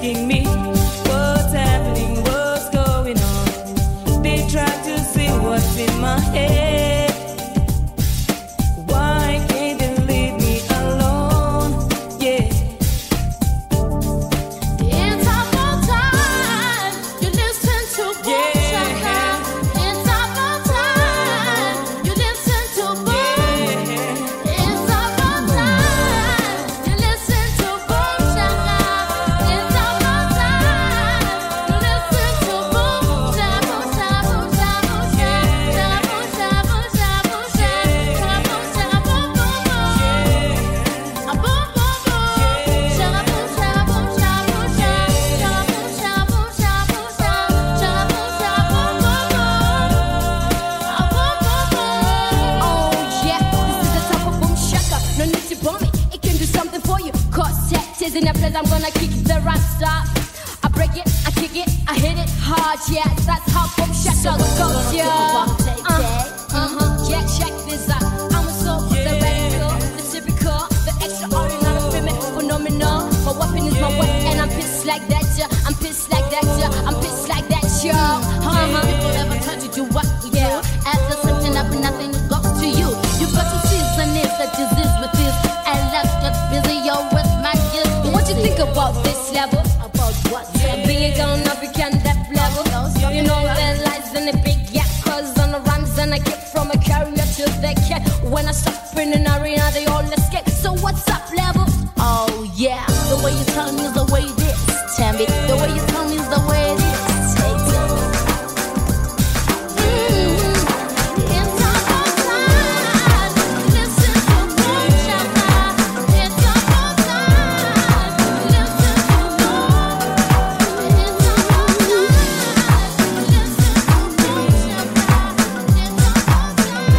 asking me what's happening, what's going on. They try to see what's in my head. Why can't they leave me alone? Yeah. It's about time you listen to Boom Shaka. It's about time you listen to Boom. It's about time you listen to Boom Shaka. It's about time you listen to Boom Shaka. Boom Shaka, Boom Shaka, Boom Shaka, Boom Shaka, Boom Shaka, Boom Shaka, Boom Boom Boom. A boom boom boom. Shaka boom shaka boom shaka boom shaka. Shaka boom shaka boom shaka boom shaka. Shaka boom shaka boom boom boom. A boom boom boom. Oh yeah, this is the top of Boom Shaka. No need to bomb it, it can do something for you. Cause set is in a place, I'm gonna kick the rasta. I break it, I kick it, I hit it hard. Yeah, that's how Boom Shaka goes. Yeah. Yeah, check this out. I'm a soul, the radical, the typical, the extraordinary, phenomenal. My weapon is my weapon, and I'm pissed like that, yeah. I'm pissed like that, yeah. I'm pissed like that, yeah. How many people ever try to do what we do? After something up and nothing goes to you. You've got to season it, the disease with this. And let's get busy, yo, with my gift. What you think about this level? About what? Being gone up, you can that level. You know there lies in the big gap. Cause on the runs and I get from a carrier to the cat. When I stop in an arena, they all escape. So what's up, level? Oh yeah, the way you tell me is the way it is. Tammy, the way you tell me is the way it is. It's about time. Listen to Boom Shaka. It's about time. Listen to Boom. It's about time. Listen to Boom Shaka. It's about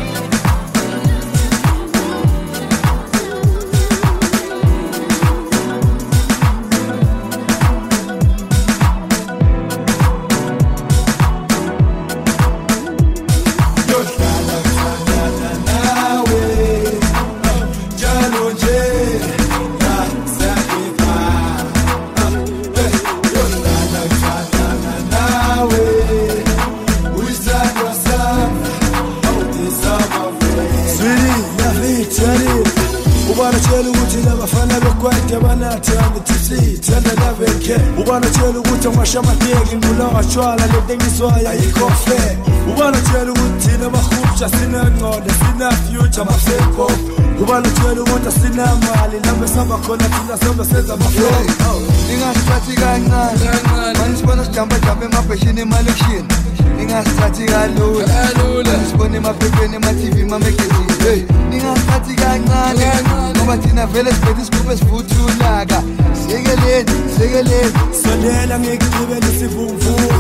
ubanatshela ukuthi labafana bekwade banathanda tisi thanda labekhe ubanatshela ukuthi amashamateki ngulawa tshwala letengiswayo ayikho fair ubanatshela ukuthi thina bahubsha sinangqondo sina future maseko ubanatshela ukuthi sinamali lambe samba khona thina samba senza maflow ningasithathi kancane manisibona sijamba jamba emabheshini emalekshini ningasithathi kalula manisibona emaphepheni ema-TV mamagazini hey ningasithathi kancane ngoba thina vele sibethe isigubhu esivuthulaka siyekeleni sondela ngikugibela isivumvu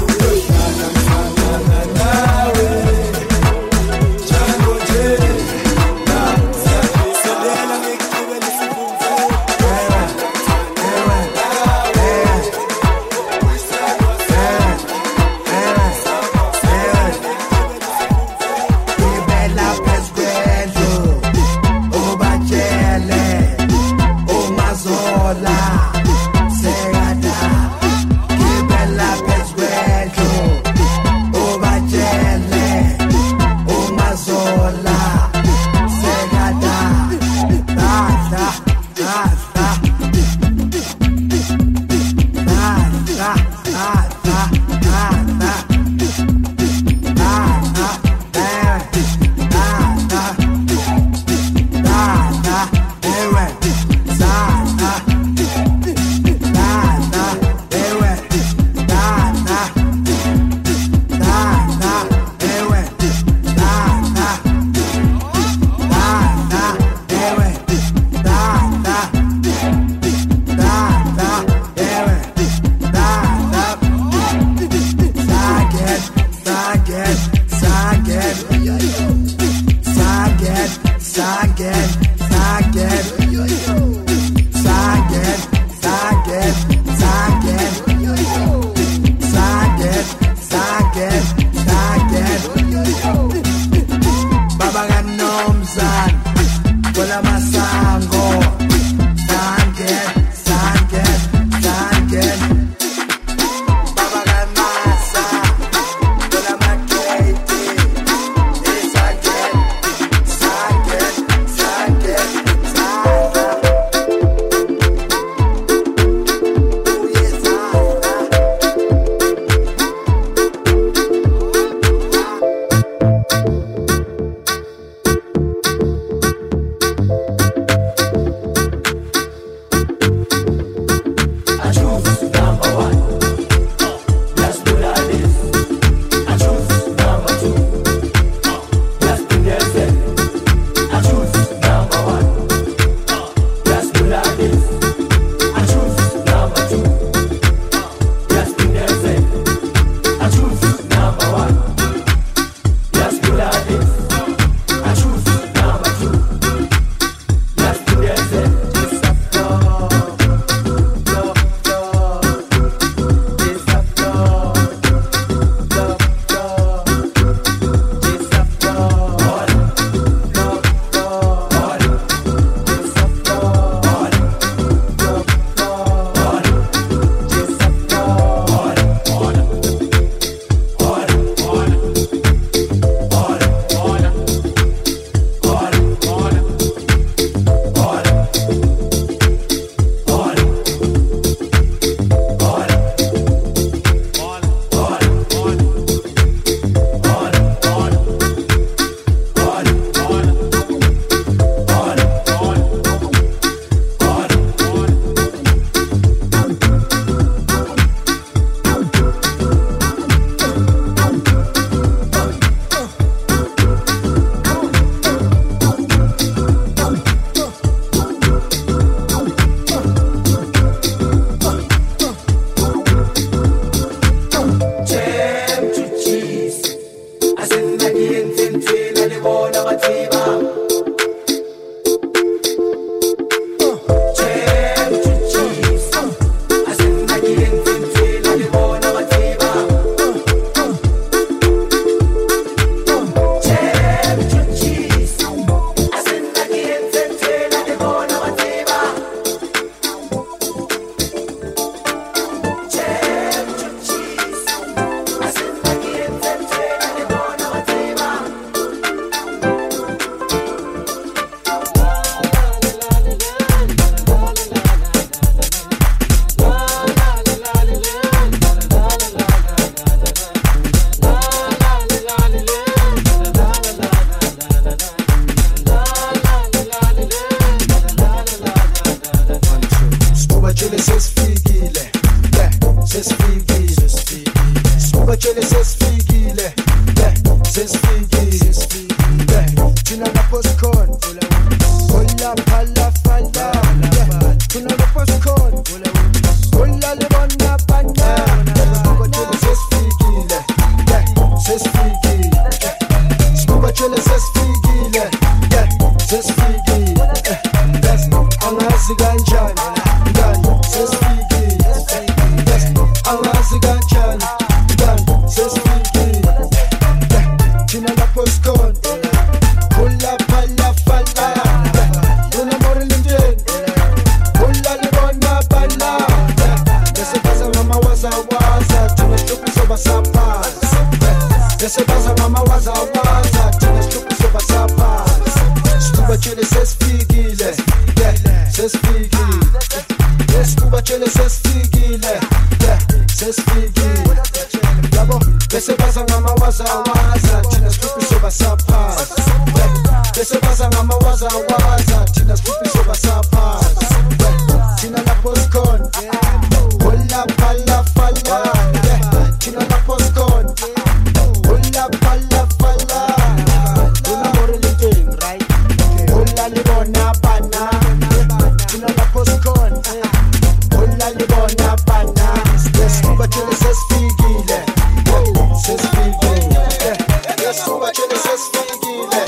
Sibatshele sesifikile, sesifikile, sibatshele sesifikile, sesifikile, thina lapho sikhona, hola phala phala, thina lapho sikhona, hola lebona banya, sibatshele sesifikile, sesifikile, sibatshele sesifikile, sesifikile, angazi kanjani, sesifikile, angazi kanjani, sesifikile, thina lapho sikhona, hola phala phala, thina morelinteni, hola libona bala, bese baza mama waza waza, thina sihluphi soba saphansi, bese baza mama waza waza, thina sihluphi soba saphansi, sibatshele sesifikile, sesifikile, sibatshele sesifikile, sesifikile, yabo bese baza ngama waza waza, thina sihluphi soba saphansi, bese baza ngama waza waza, thina sihluphi soba saphansi, thina lapho sikhona, hola phala phala, thina lapho sikhona, hola phala phala, thina morelinteni, hola libona bana, thina lapho sikhona, hola libona bana, sibatshele sesifikile, sesifikile, sibatshele sesifikile,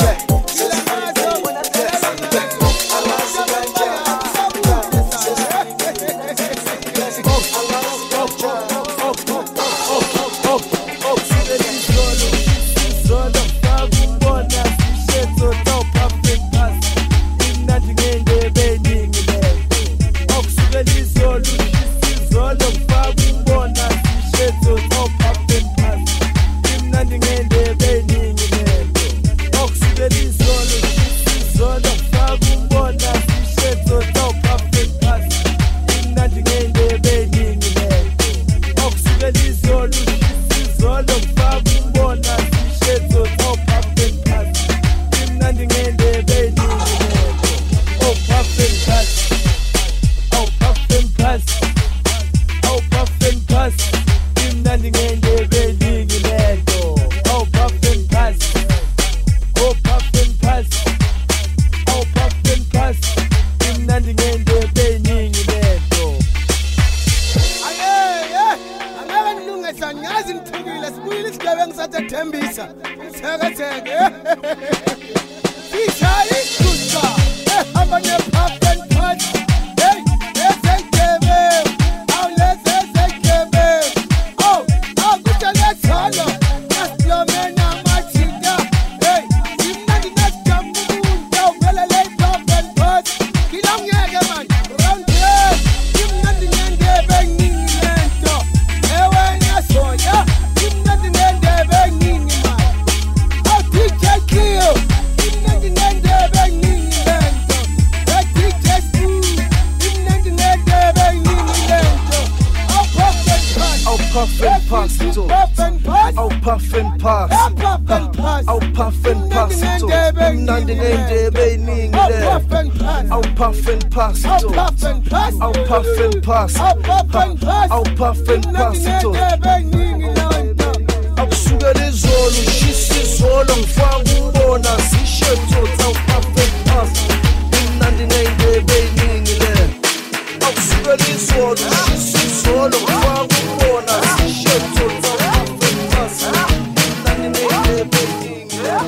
akusukela izolo shisa izolo ngifaka ubona sishetho awuphafenpasi imnandi nendebe eningi le akusukela izolo shisa izolo ngifaka ubona sishetho awuphafenpasi imnandi nendebe eningi le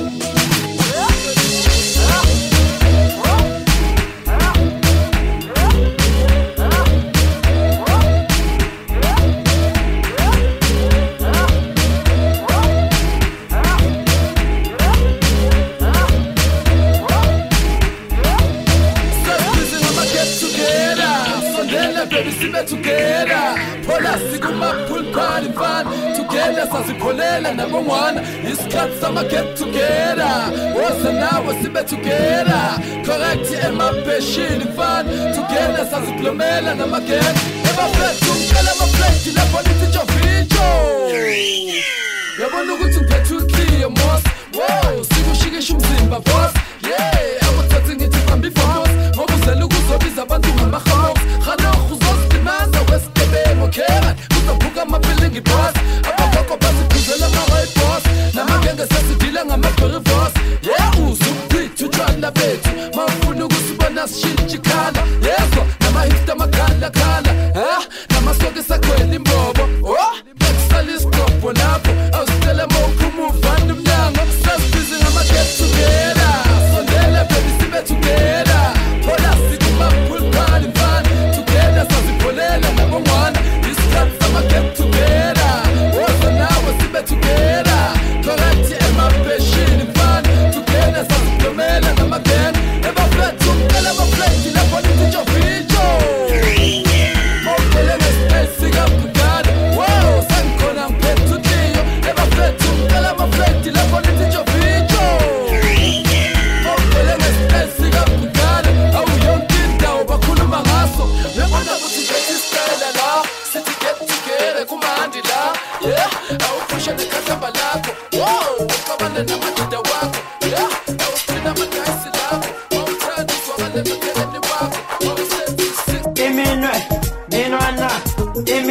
together Pola siguma pool party fun Together sazipholela nabongwana Isikhathi sama get together Wasa nawe sibe together Correct emabheshini fun Together saziplomela namaget Ebafethu ngicela amaflethi lapho nithi jovijo Yabona ukuthi ngiphethe uclear mos Wow, sikushikisha umzimba boss Yeah, akuthathi ngithi fambi for boss Ngoba uzela ukuzobiza abantu ngamahouse Khana khuzos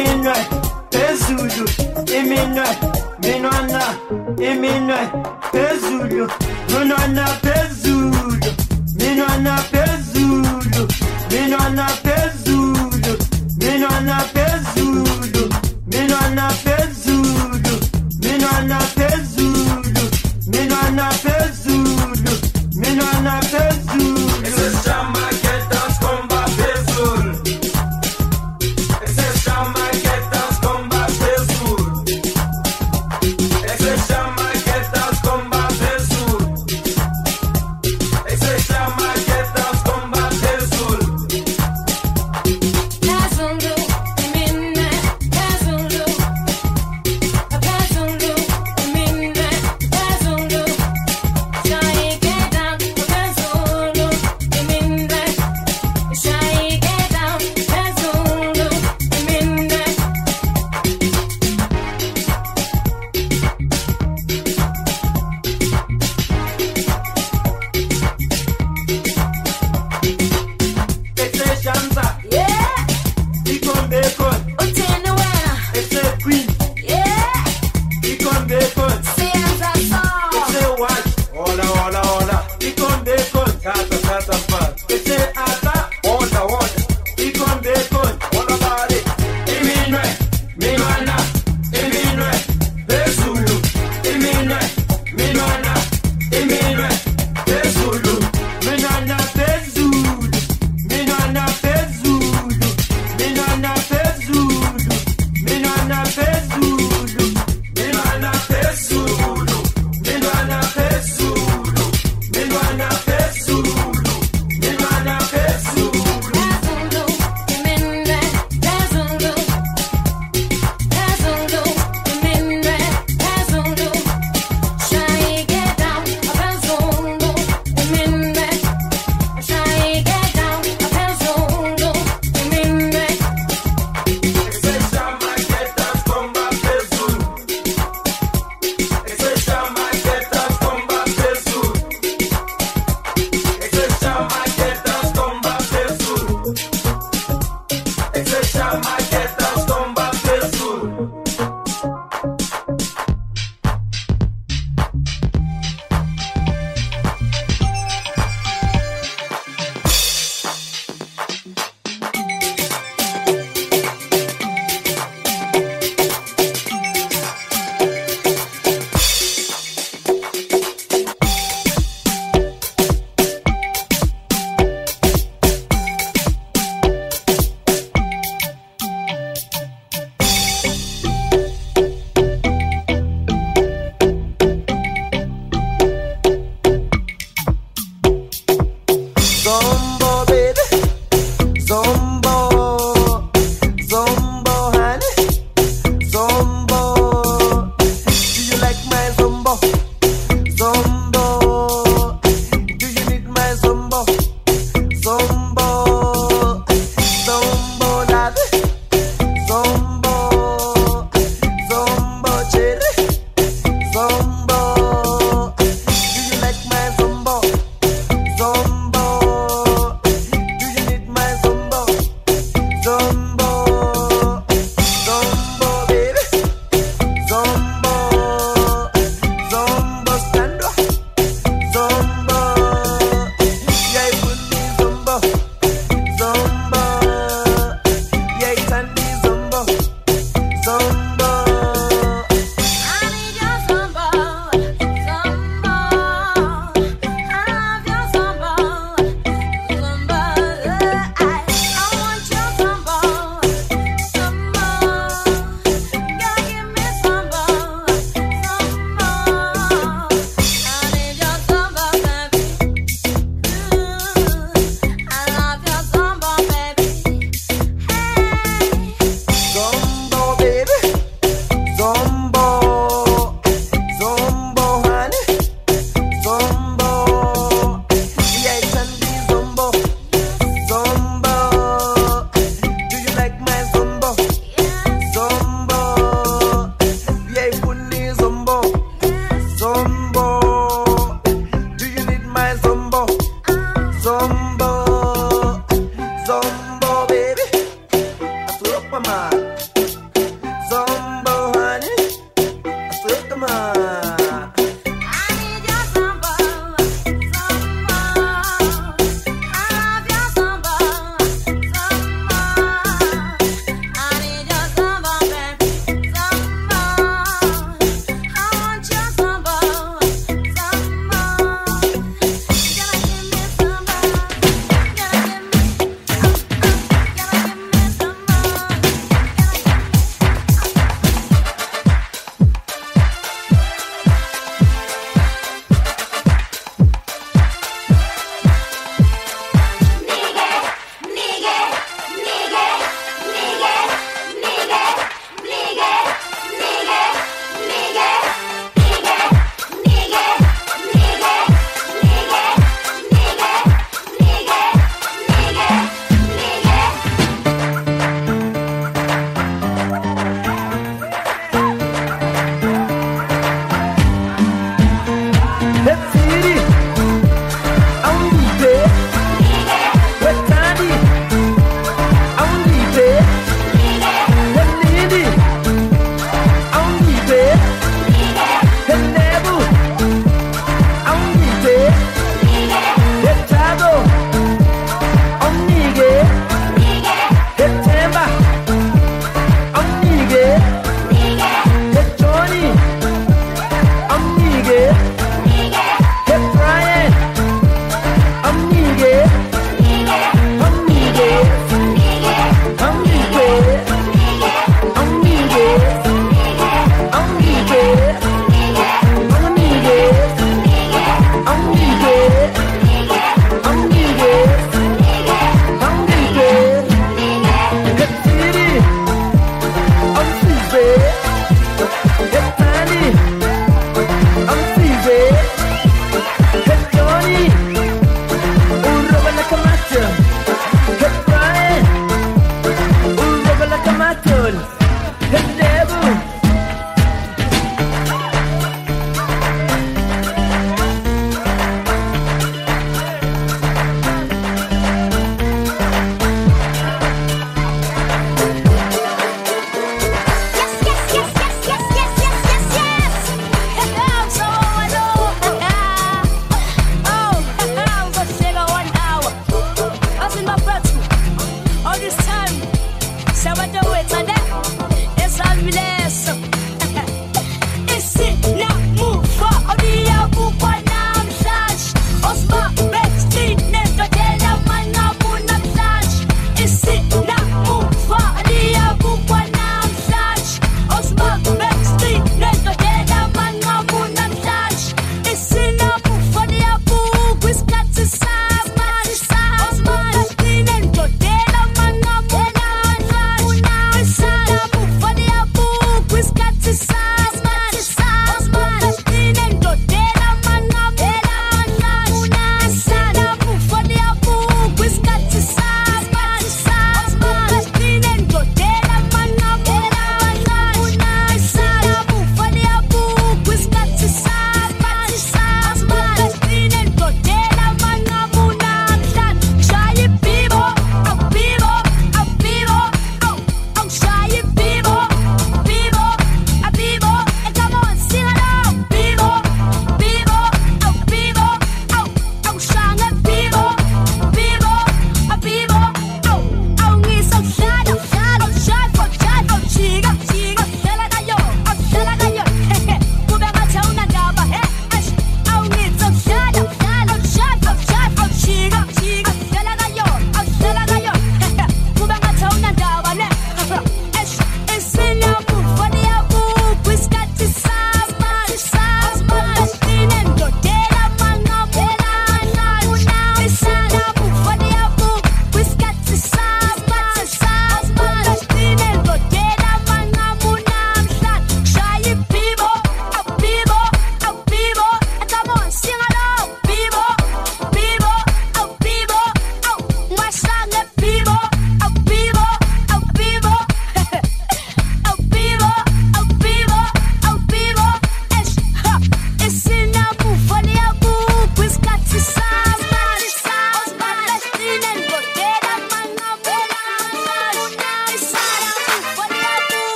iminwe phezulu iminwe minwana iminwe phezulu minwana phezulu minwana phezulu minwana phezulu minwana phezulu minwana phezulu minwana phezulu minwana phezulu minwana phezulu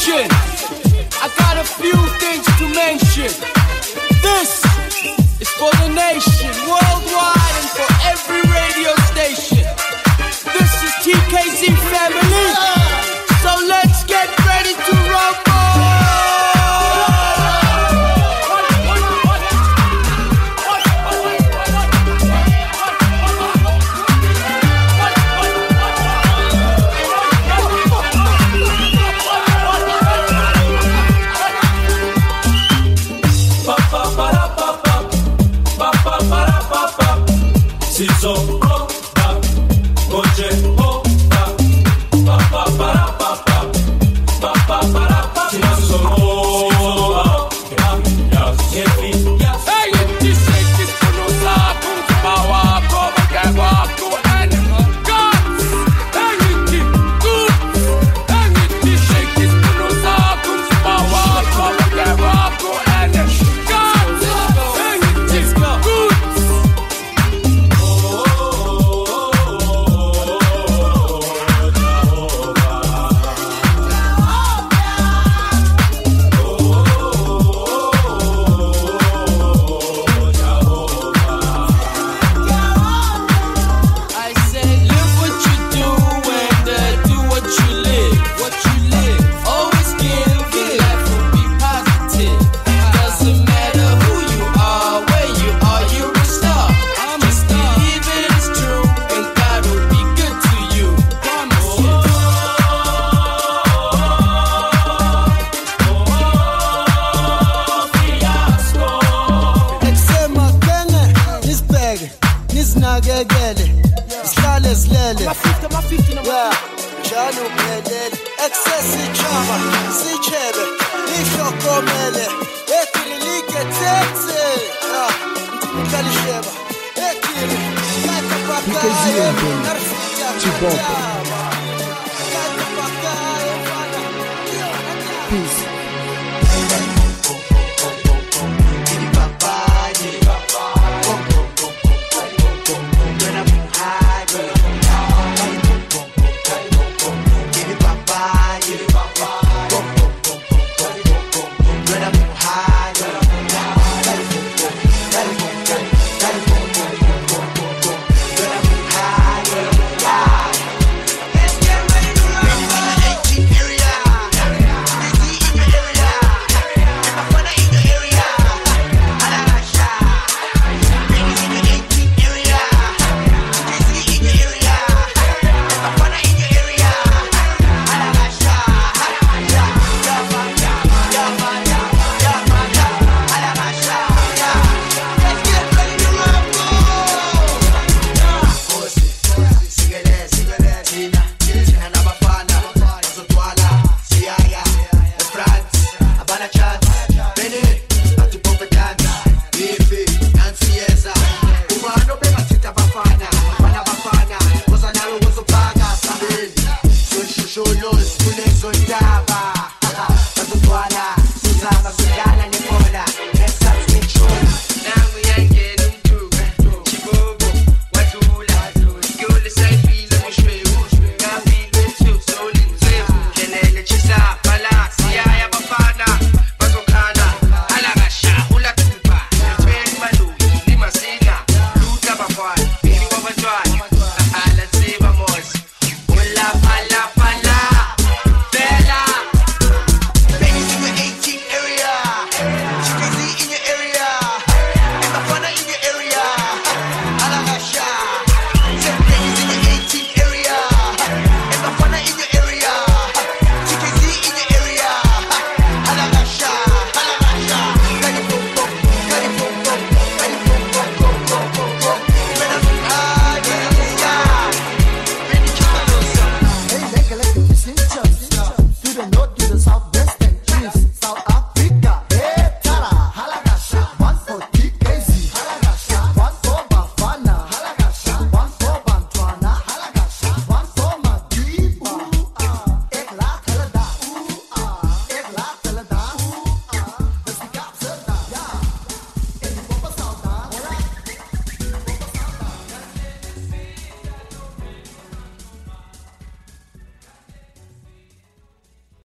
attention. I got a few things to mention. This is for the nation, worldwide, and for every radio station. This is TKZ family, so let's get ready to rumble. TKZ, baby. Chibomba.